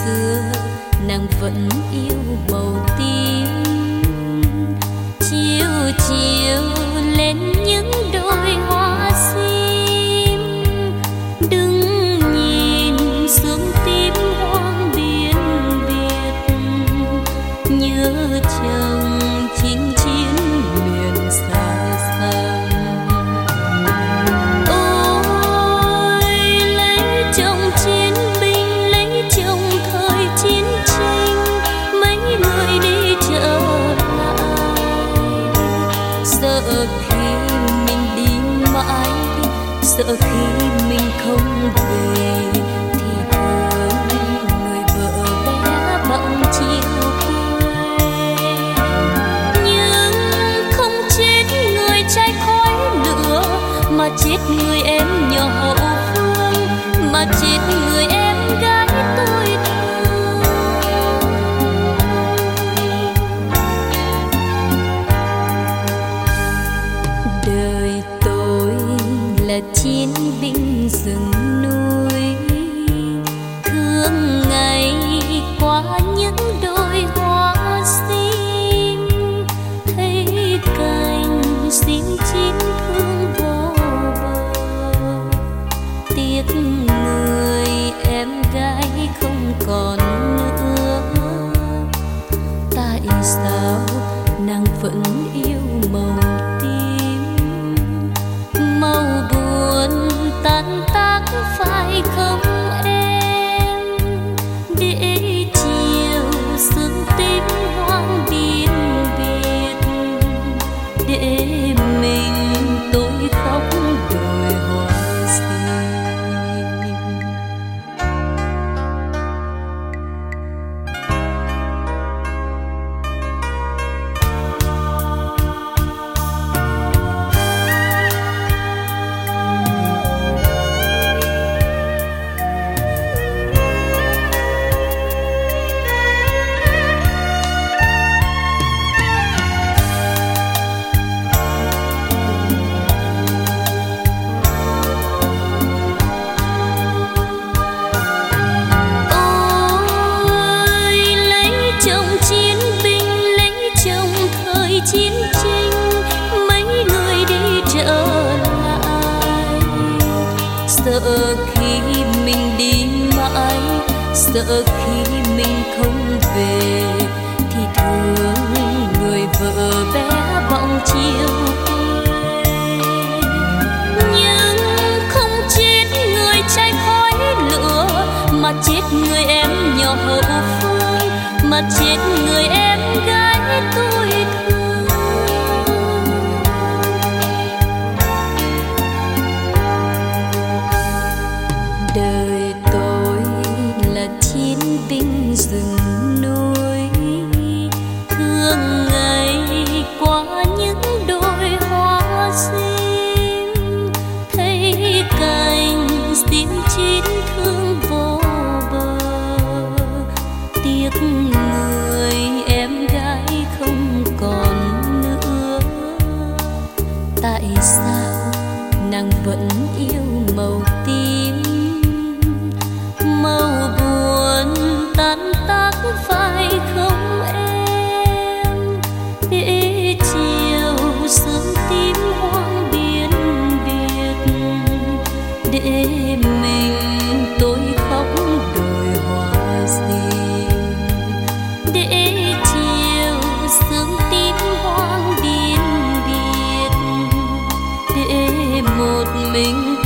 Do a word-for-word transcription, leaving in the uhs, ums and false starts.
xưa nàng vẫn yêu màu tím. Chiều chiều lên những đôi hoa sim, đừng nhìn xuống tím hoang biên biệt, nhớ chồng chinh chiến miền xa xăm. Ôi lấy chồng chiến binh, lấy chồng thời chiến tranh, mấy người đi trở lại. Sợ khi mình đi mãi, sợ khi mình không về, thì thương người vợ bé bỏng chiều quê. Nhưng không chết người trai khói lửa, mà chết người em nhỏ hậu phương, mà chết người em gái tôi thương. Đời tôi là chiến binh rừng núi, thương ngày qua những đôi hoa sim, thấy cành sim chín thương vô bờ. Tiếc người em gái không còn nữa, tại sao nàng vẫn yêu màu tím? Màu buồn tan tác phải không em? Để chiều sương tím hoang biên biệt, để mình tôi khóc đồi hoa sim. Chiến tranh mấy người đi trở lại. Sợ khi mình đi mãi, sợ khi mình không về, thì thương người vợ bé bỏng chiều quê. Nhưng không chết người trai khói lửa, mà chết người em nhỏ hậu phương, mà chết người em gái tôi thương. Đời tôi là chiến binh rừng núi, thương ngày qua những đôi hoa sim, thấy cành sim chín thương vô bờ. Tiếc người em gái không còn nữa, tại sao nàng vẫn yêu màu tím? Màu buồn tan tác phải không em? Để chiều sương tím hoang biên biệt, để mình tôi khóc đồi hoa sim. Để chiều sương tím hoang biên biệt, để một mình